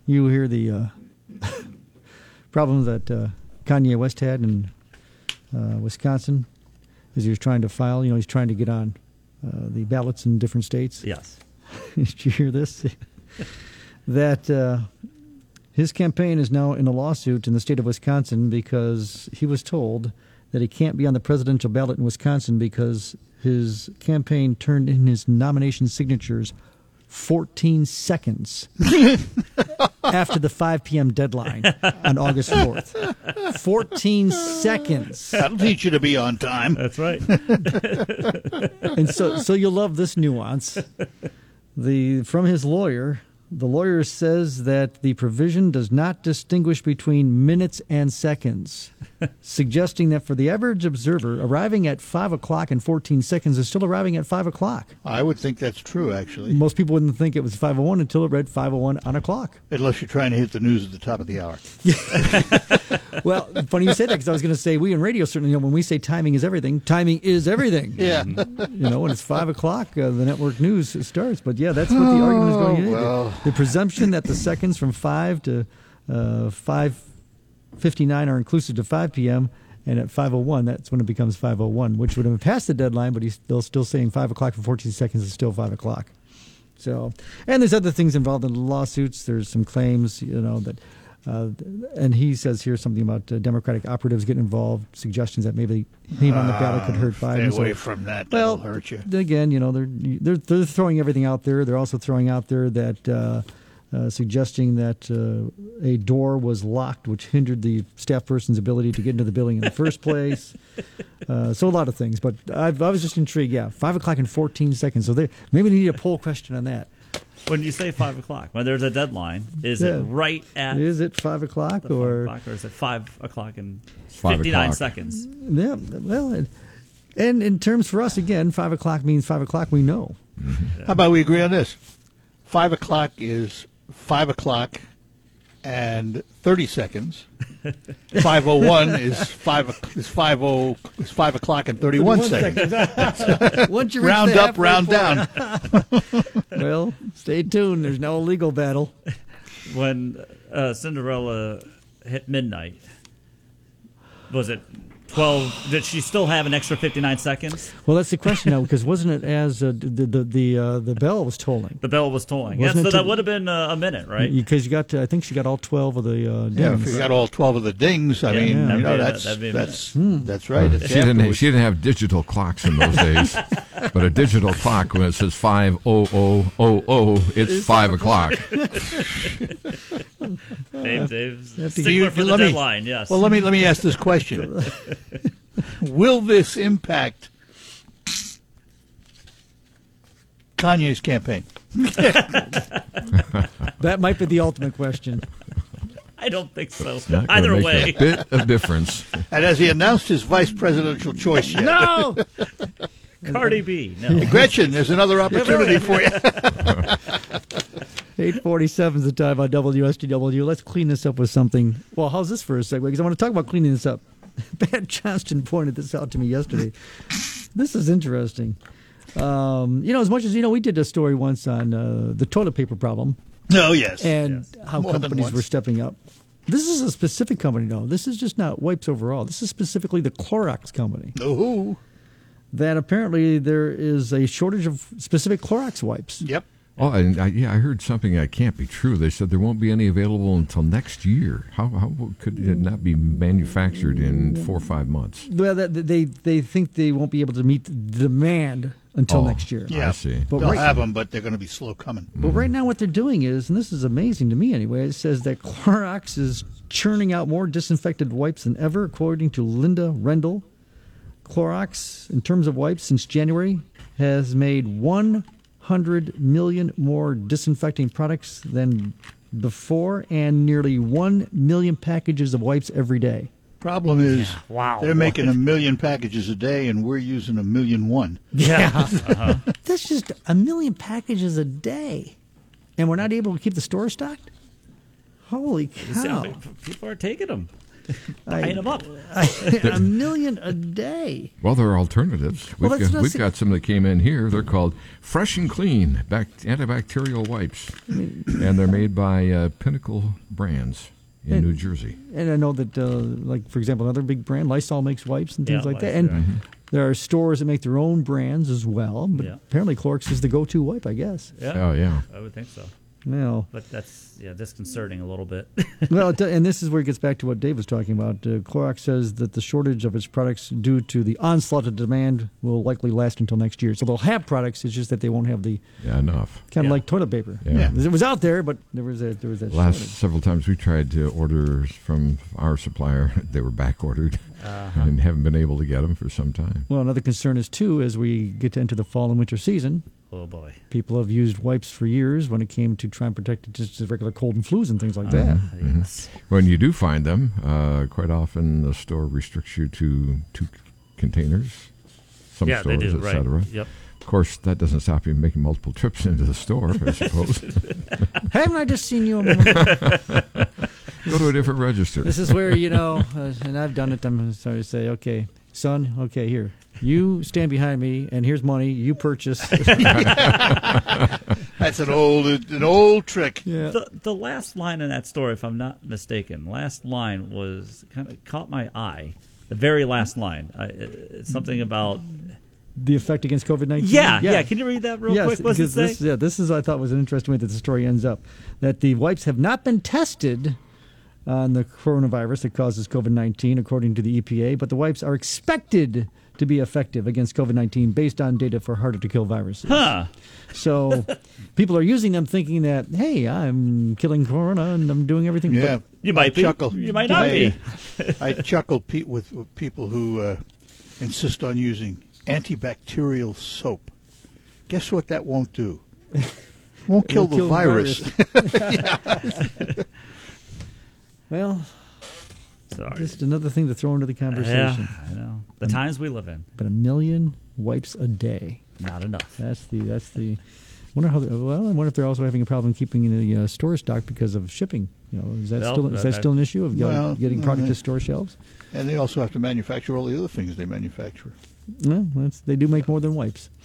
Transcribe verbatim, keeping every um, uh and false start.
you hear the uh, problem that uh, Kanye West had in uh, Wisconsin as he was trying to file. You know, he's trying to get on uh, the ballots in different states. Yes. Did you hear this? that uh, his campaign is now in a lawsuit in the state of Wisconsin because he was told that he can't be on the presidential ballot in Wisconsin because his campaign turned in his nomination signatures fourteen seconds after the five p.m. deadline on August fourth. fourteen seconds. That'll teach you to be on time. That's right. And so so you'll love this nuance. The from his lawyer, the lawyer says that the provision does not distinguish between minutes and seconds, suggesting that for the average observer, arriving at five o'clock and fourteen seconds is still arriving at five o'clock. I would think that's true, actually. Most people wouldn't think it was five oh one until it read five oh one on a clock. Unless you're trying to hit the news at the top of the hour. Well, funny you say that because I was going to say we in radio certainly know when we say timing is everything, timing is everything. Yeah. You know, when it's five o'clock, uh, the network news starts. But yeah, that's what the argument is going into. well. The presumption that the seconds from five to uh, five fifty-nine are inclusive to five p.m., and at five oh one, that's when it becomes five oh one, which would have passed the deadline, but he's still, still saying five o'clock for fourteen seconds is still five o'clock. So, and there's other things involved in the lawsuits. There's some claims, you know, that, uh, and he says here something about uh, Democratic operatives getting involved, suggestions that maybe him on the ballot could hurt Biden. Stay away So, from that. well, That'll hurt you. again, you know, they're, they're they're throwing everything out there. They're also throwing out there that uh, uh, suggesting that uh, a door was locked, which hindered the staff person's ability to get into the building in the first place. Uh, so a lot of things. But I, I was just intrigued. Yeah, five o'clock and fourteen seconds. So they maybe they need a poll question on that. When you say five o'clock, when there's a deadline, is Yeah. it right at Is it five o'clock the five or? o'clock, or is it five o'clock and Five fifty-nine o'clock. seconds? Yeah, well, and, and in terms for us again, five o'clock means five o'clock. We know. How about we agree on this? Five o'clock is five o'clock and thirty seconds. Five oh one is five o- is five oh is five o'clock and thirty one seconds. Once you reach Round the up, halfway round point- down. Well, stay tuned. There's no legal battle. When uh, Cinderella hit midnight, was it twelve? Did she still have an extra fifty-nine seconds? Well, that's the question now, because wasn't it as uh, the the the, uh, the bell was tolling? The bell was tolling. Wasn't Yeah, it so to- that would have been uh, a minute, right? Because you got, to, I think she got all twelve of the uh, Yeah, dings. if you got all twelve of the dings, I Yeah, mean, that'd you know, be a- that's that'd be a that's minute. that's right. It's She didn't. afterwards. She didn't have digital clocks in those days. But a digital clock, when it says five oh oh oh oh, it's five o'clock. Dave, Dave's have to stickler You- for the let me- deadline. Yes. Well, let me let me ask this question: will this impact Kanye's campaign? That might be the ultimate question. I don't think so. Not gonna Either make way, a bit of difference. And has he announced his vice presidential choice yet? No! Cardi B. No. Gretchen, there's another opportunity for you. eight forty-seven is the time on W S T W. Let's clean this up with something. Well, how's this for a segue? Because I want to talk about cleaning this up. Pat Johnston pointed this out to me yesterday. This is interesting. Um, you know, as much as, you know, we did a story once on uh, the toilet paper problem Oh, yes. and how More than companies once. were stepping up. This is a specific company, though. This is just not wipes overall. This is specifically the Clorox company. Oh, That apparently there is a shortage of specific Clorox wipes. yep. Oh, and I, yeah, I heard something that can't be true. They said there won't be any available until next year. How, how could it not be manufactured in four or five months? Well, that, they they think they won't be able to meet the demand until Oh. next year. Yeah, I see. But they'll right- have them, but they're going to be slow coming. But right now what they're doing is, and this is amazing to me anyway, it says that Clorox is churning out more disinfected wipes than ever, according to Linda Rendell. Clorox, in terms of wipes, since January, has made one hundred million more disinfecting products than before and nearly one million packages of wipes every day. Problem is, Wow. they're making a million packages a day, and we're using a million one. Yeah. That's just a million packages a day. And we're not able to keep the store stocked? Holy See how cow. many people are taking them. Buying them up. A million a day. Well, there are alternatives. We've, Well, that's got, not we've si- got some that came in here. They're called Fresh and Clean bac- antibacterial wipes, and they're made by uh, Pinnacle Brands in And- New Jersey. And I know that, uh, like, for example, another big brand, Lysol makes wipes and things Yeah, like that. Lysol, And right. there are stores that make their own brands as well. But Yeah. apparently Clorox is the go-to wipe, I guess. Yeah, Oh, yeah. I would think so. Now, But that's yeah disconcerting a little bit. well, it, and this is where it gets back to what Dave was talking about. Uh, Clorox says that the shortage of its products due to the onslaught of demand will likely last until next year. So they'll have products, it's just that they won't have the, Yeah, enough. kind of Yeah. like toilet paper. Yeah. It was out there, but there was a, there was that Last shortage. several times we tried to order from our supplier, they were back ordered Uh-huh. and haven't been able to get them for some time. Well, another concern is, too, as we get into the fall and winter season, Oh boy. people have used wipes for years when it came to try and protect just the regular cold and flus and things like that. Mm-hmm. Yes. When you do find them, uh, quite often the store restricts you to two containers. Some Yeah, they stores, do. et Right. cetera. Yep. Of course, that doesn't stop you making multiple trips into the store, I suppose. Haven't I just seen you a moment? Go to a different register. This is where, you know, uh, and I've done it, I'm sorry to say, okay, son, okay, here. You stand behind me, and here's money. You purchase. That's an old an old trick. Yeah. The the last line in that story, if I'm not mistaken, last line was kind of caught my eye. The very last line, I, it's something about The effect against COVID nineteen? yeah, yeah. Can you read that real yes, quick? What's it because say? this, yeah, this is, I thought, was an interesting way that the story ends up. That the wipes have not been tested on the coronavirus that causes COVID nineteen, according to the E P A, but the wipes are expected to be effective against COVID nineteen based on data for harder-to-kill viruses. Huh? So people are using them thinking that, hey, I'm killing corona and I'm doing everything. Yeah, You might I be. chuckle. You might not I, be. I chuckle pe- with, with people who uh, insist on using antibacterial soap. Guess what that won't do? Won't kill Won't the kill virus. But, well, Sorry. just another thing to throw into the Yeah, conversation. I know. The times we live in, But a million wipes a day. not enough. That's the that's the. Wonder how. they- Well, I wonder if they're also having a problem keeping the uh, store stock because of shipping. You know, is that Well, still is that that- still an issue of getting- Well, getting product uh, to store shelves? And they also have to manufacture all the other things they manufacture. Well, that's, they do make more than wipes.